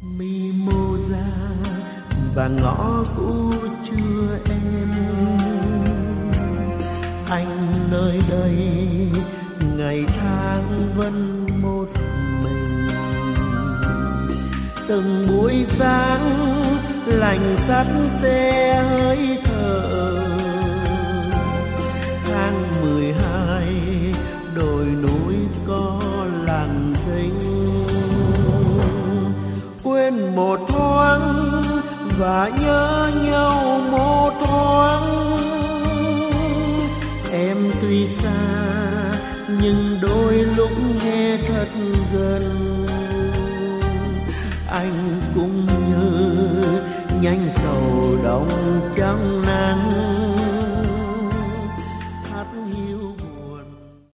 mi mô ra và ngõ cũ chưa em, anh nơi đây ngày tháng vẫn một mình. Từng buổi sáng lạnh sắt xe hơi thở, tháng 12 đồi núi có làng dinh, quên một thoáng và nhớ nhau một thoáng. Em tuy xa nhưng đôi lúc nghe thật gần, anh cũng như nhánh sầu đông trong nắng.